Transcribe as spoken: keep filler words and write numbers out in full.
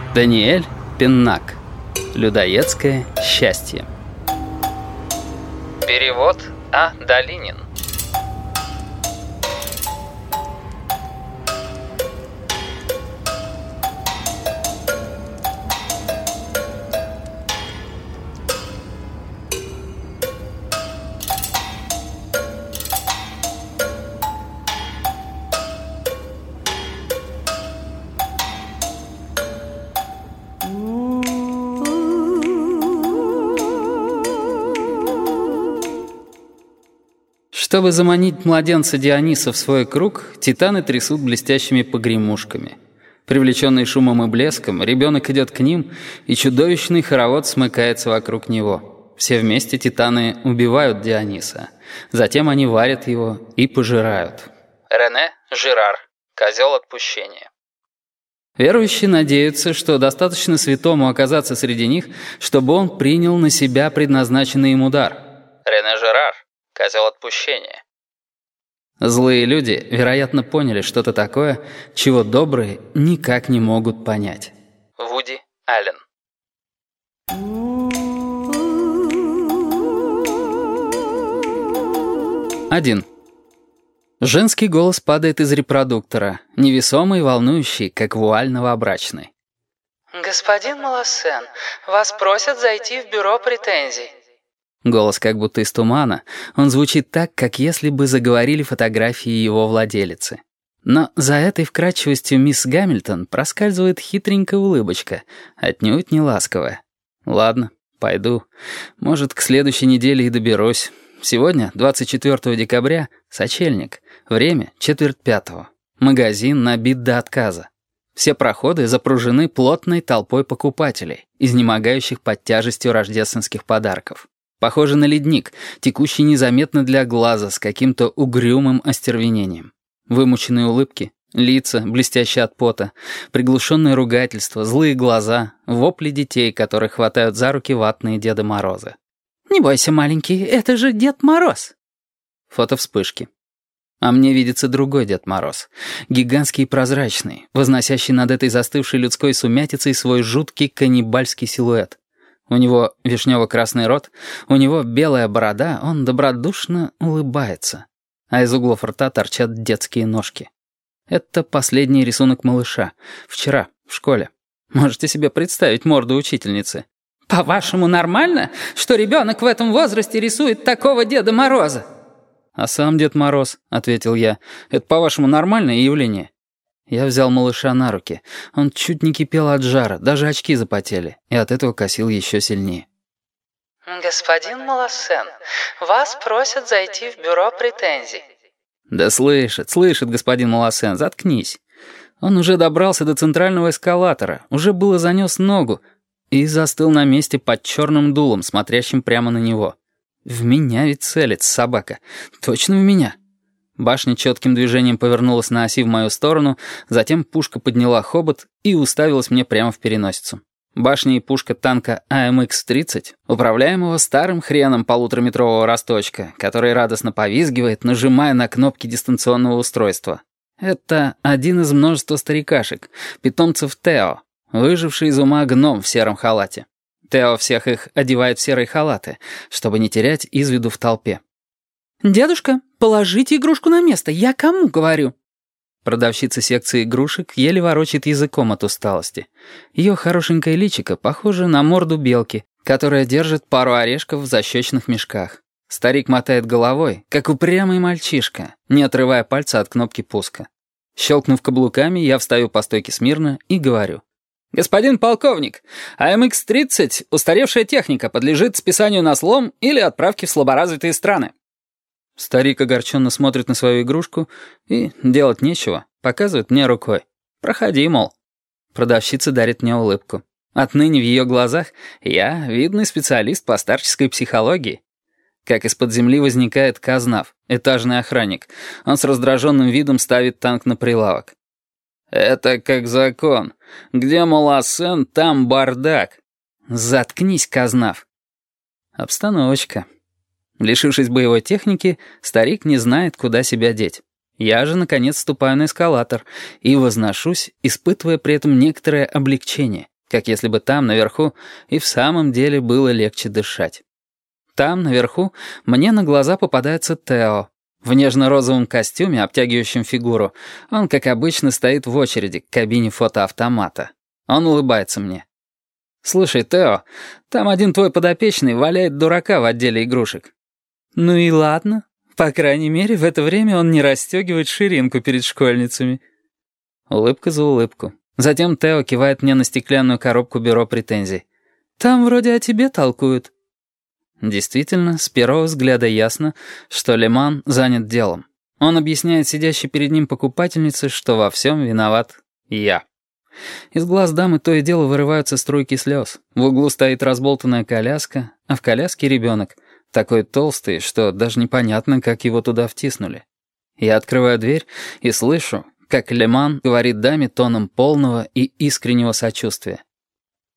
Даниэль Пеннак. Людоедское счастье. Перевод А. Долинин. Чтобы заманить младенца Диониса в свой круг, титаны трясут блестящими погремушками. Привлеченный шумом и блеском, ребенок идет к ним, и чудовищный хоровод смыкается вокруг него. Все вместе титаны убивают Диониса. Затем они варят его и пожирают. Рене Жирар. Козел отпущения. Верующие надеются, что достаточно святому оказаться среди них, чтобы он принял на себя предназначенный им удар. Рене Жирар. Козел отпущения. Злые люди, вероятно, поняли что-то такое, чего добрые никак не могут понять. Вуди Аллен. Один. Женский голос падает из репродуктора, невесомый и волнующий, как вуаль новобрачной. «Господин Малассен, вас просят зайти в бюро претензий». Голос как будто из тумана, он звучит так, как если бы заговорили фотографии его владелицы. Но за этой вкрадчивостью мисс Гамильтон проскальзывает хитренькая улыбочка, отнюдь не ласковая. Ладно, пойду. Может, к следующей неделе и доберусь. Сегодня, двадцать четвёртого декабря, сочельник. Время четверть пятого. Магазин набит до отказа. Все проходы запружены плотной толпой покупателей, изнемогающих под тяжестью рождественских подарков. Похоже на ледник, текущий незаметно для глаза с каким-то угрюмым остервенением. Вымученные улыбки, лица, блестящие от пота, приглушенные ругательства, злые глаза, вопли детей, которые хватают за руки ватные Деда Морозы. «Не бойся, маленький, это же Дед Мороз!» Фото вспышки. А мне видится другой Дед Мороз, гигантский и прозрачный, возносящий над этой застывшей людской сумятицей свой жуткий каннибальский силуэт. У него вишнево-красный рот, у него белая борода, он добродушно улыбается. А из углов рта торчат детские ножки. Это последний рисунок малыша. Вчера, в школе. Можете себе представить морду учительницы? «По-вашему, нормально, что ребенок в этом возрасте рисует такого Деда Мороза?» «А сам Дед Мороз», — ответил я, — «это, по-вашему, нормальное явление?» Я взял малыша на руки. Он чуть не кипел от жара, даже очки запотели, и от этого косил еще сильнее. «Господин Малассен, вас просят зайти в бюро претензий». «Да слышит, слышит, господин Малассен, заткнись». Он уже добрался до центрального эскалатора, уже было занес ногу и застыл на месте под черным дулом, смотрящим прямо на него. В меня ведь целится собака. Точно в меня. Башня четким движением повернулась на оси в мою сторону, затем пушка подняла хобот и уставилась мне прямо в переносицу. Башня и пушка танка А М Х тридцать, управляемого старым хреном полутораметрового росточка, который радостно повизгивает, нажимая на кнопки дистанционного устройства. Это один из множества старикашек, питомцев Тео, выживший из ума гном в сером халате. Тео всех их одевает в серые халаты, чтобы не терять из виду в толпе. «Дедушка, положите игрушку на место, я кому говорю?» Продавщица секции игрушек еле ворочает языком от усталости. Ее хорошенькое личико похоже на морду белки, которая держит пару орешков в защечных мешках. Старик мотает головой, как упрямый мальчишка, не отрывая пальца от кнопки пуска. Щелкнув каблуками, я встаю по стойке смирно и говорю. «Господин полковник, А М Х тридцать, устаревшая техника, подлежит списанию на слом или отправке в слаборазвитые страны». Старик огорченно смотрит на свою игрушку и, делать нечего, показывает мне рукой. «Проходи, мол». Продавщица дарит мне улыбку. Отныне в ее глазах я видный специалист по старческой психологии. Как из-под земли возникает Казнав, этажный охранник. Он с раздраженным видом ставит танк на прилавок. «Это как закон. Где Малассен, там бардак». «Заткнись, Казнав». Обстановочка. Лишившись боевой техники, старик не знает, куда себя деть. Я же, наконец, ступаю на эскалатор и возношусь, испытывая при этом некоторое облегчение. Как если бы там, наверху, и в самом деле было легче дышать. Там, наверху, мне на глаза попадается Тео. В нежно-розовом костюме, обтягивающем фигуру, он, как обычно, стоит в очереди к кабине фотоавтомата. Он улыбается мне. «Слушай, Тео, там один твой подопечный валяет дурака в отделе игрушек». «Ну и ладно. По крайней мере, в это время он не расстегивает ширинку перед школьницами». Улыбка за улыбку. Затем Тео кивает мне на стеклянную коробку бюро претензий. «Там вроде о тебе толкуют». Действительно, с первого взгляда ясно, что Леман занят делом. Он объясняет сидящей перед ним покупательнице, что во всем виноват я. Из глаз дамы то и дело вырываются струйки слез. В углу стоит разболтанная коляска, а в коляске ребенок, такой толстый, что даже непонятно, как его туда втиснули. Я открываю дверь и слышу, как Леман говорит даме тоном полного и искреннего сочувствия.